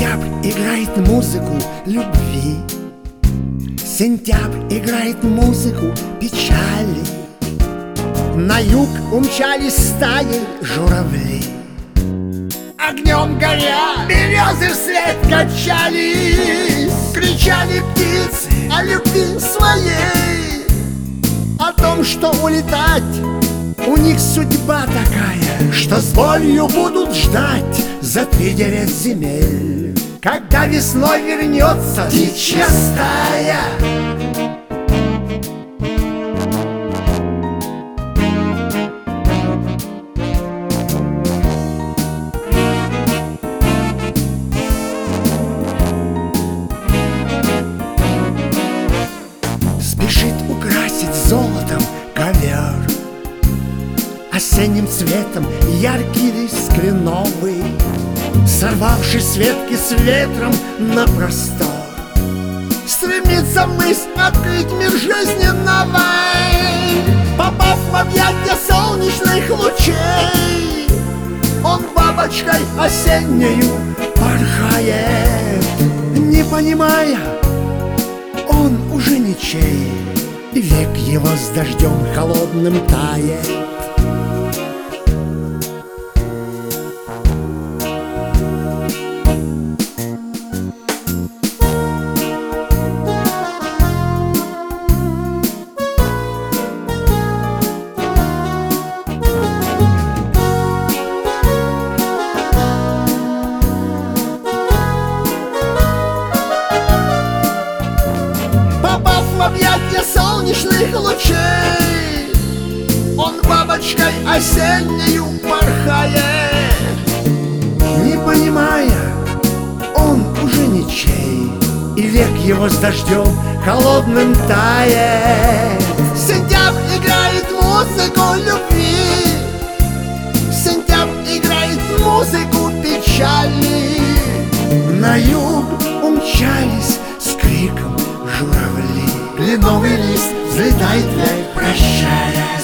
Сентябрь играет музыку любви. Сентябрь играет музыку печали. На юг умчались стаи журавли. Огнем горя березы вслед качались. Кричали птицы о любви своей, о том, что улетать у них судьба такая, что с болью будут ждать за 3-9 земель, когда весной вернется птичья стая. Спешит украсить золотом ковер, осенним цветом яркий лист кленовый, сорвавший с ветки с ветром на простор. Стремится мысль открыть мир жизненного, попав в объятия солнечных лучей. Он бабочкой осеннею порхает, не понимая, он уже ничей, и век его с дождем холодным тает. В объятия солнечных лучей он бабочкой осеннею порхает, не понимая, он уже ничей, и век его с дождем холодным тает. Сентябрь играет музыку любви, сентябрь играет музыку печали. На юг умчались с криком журавли. Кленовый лист взлетает вверх, прощаясь.